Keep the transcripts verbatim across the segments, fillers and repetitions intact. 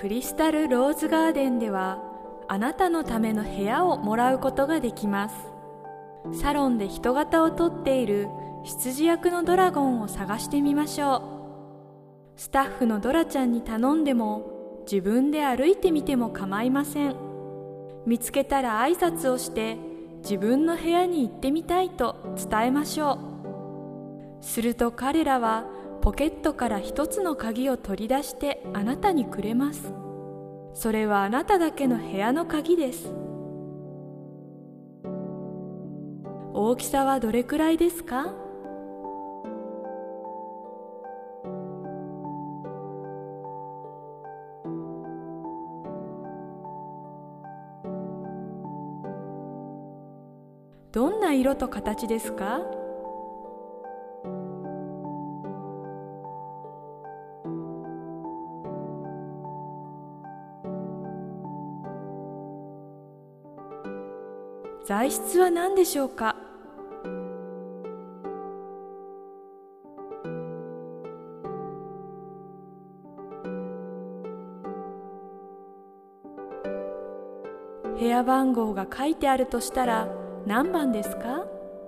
クリスタルローズガーデンではあなたのための部屋をもらうことができます。サロンで人型をとっている羊役のドラゴンを探してみましょう。スタッフのドラちゃんに頼んでも自分で歩いてみても構いません。見つけたら挨拶をして自分の部屋に行ってみたいと伝えましょう。すると彼らはポケットから一つの鍵を取り出してあなたにくれます。それはあなただけの部屋の鍵です。大きさはどれくらいですか？どんな色と形ですか？材質は何でしょうか？部屋番号が書いてあるとしたら何番ですか？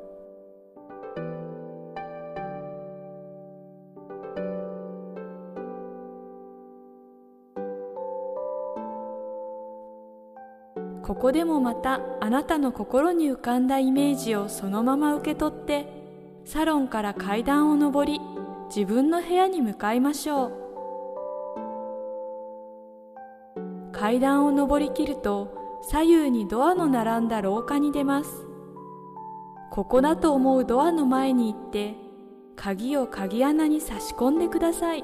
ここでもまたあなたの心に浮かんだイメージをそのまま受け取ってサロンから階段を上り自分の部屋に向かいましょう。階段を上りきると左右にドアの並んだ廊下に出ます。ここだと思うドアの前に行って鍵を鍵穴に差し込んでください。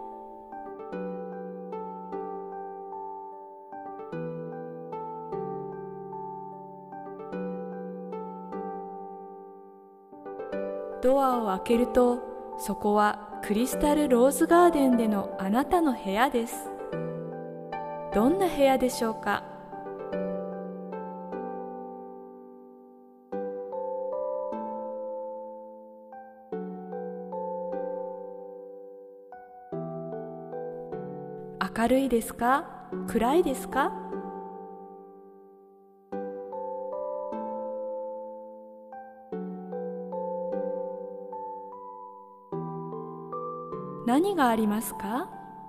ドアを開けるとそこはクリスタルローズガーデンでのあなたの部屋です。どんな部屋でしょうか？明るいですか？暗いですか？何がありますか？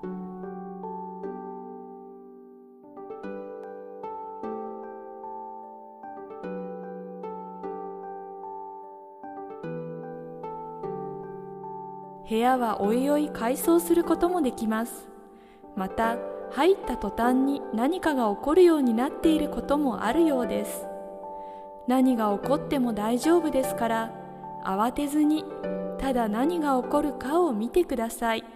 部屋はおいおい改装することもできます。また入った途端に何かが起こるようになっていることもあるようです。何が起こっても大丈夫ですから慌てずにただ何が起こるかを見てください。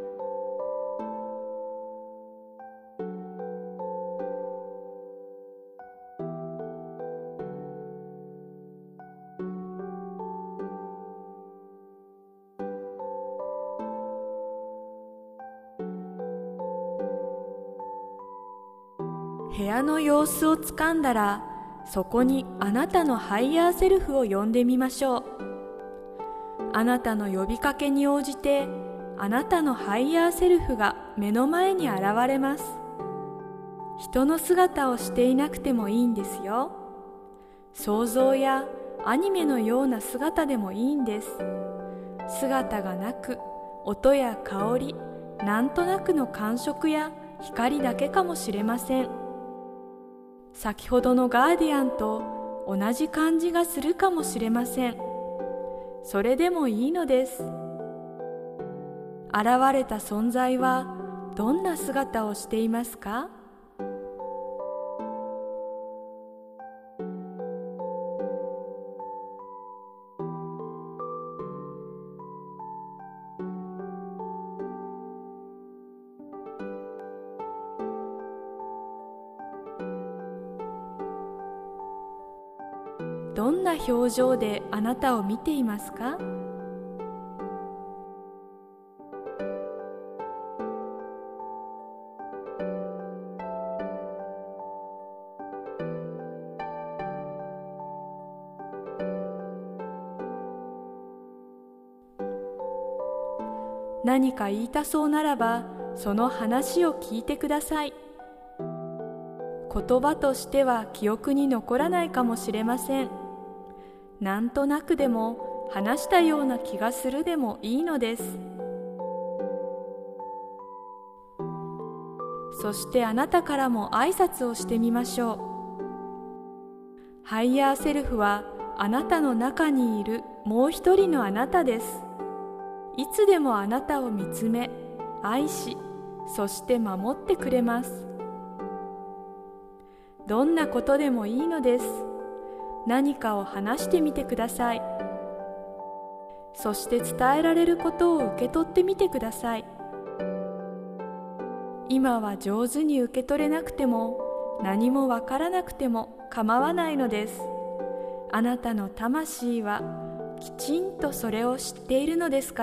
部屋の様子をつかんだらそこにあなたのハイヤーセルフを呼んでみましょう。あなたの呼びかけに応じてあなたのハイヤーセルフが目の前に現れます。人の姿をしていなくてもいいんですよ。想像やアニメのような姿でもいいんです。姿がなく音や香り、なんとなくの感触や光だけかもしれません。先ほどのガーディアンと同じ感じがするかもしれません。それでもいいのです。現れた存在はどんな姿をしていますか？どんな表情であなたを見ていますか？何か言いたそうならばその話を聞いてください。言葉としては記憶に残らないかもしれません。なんとなくでも話したような気がするでもいいのです。そしてあなたからも挨拶をしてみましょう。ハイヤーセルフはあなたの中にいるもう一人のあなたです。いつでもあなたを見つめ、愛し、そして守ってくれます。どんなことでもいいのです。何かを話してみてください。そして伝えられることを受け取ってみてください。今は上手に受け取れなくても、何もわからなくても構わないのです。あなたの魂はきちんとそれを知っているのですから。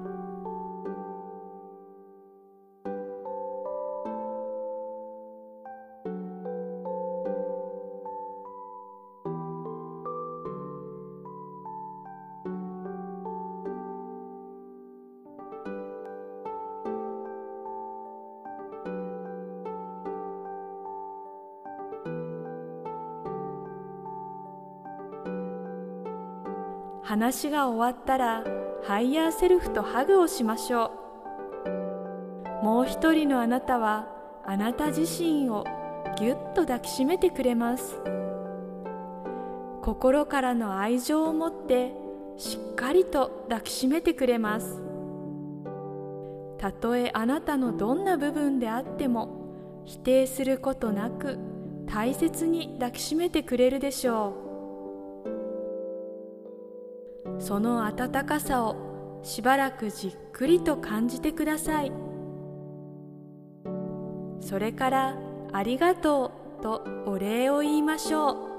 話が終わったらハイヤーセルフとハグをしましょう。もう一人のあなたはあなた自身をぎゅっと抱きしめてくれます。心からの愛情を持ってしっかりと抱きしめてくれます。たとえあなたのどんな部分であっても否定することなく大切に抱きしめてくれるでしょう。その温かさをしばらくじっくりと感じてください。それからありがとうとお礼を言いましょう。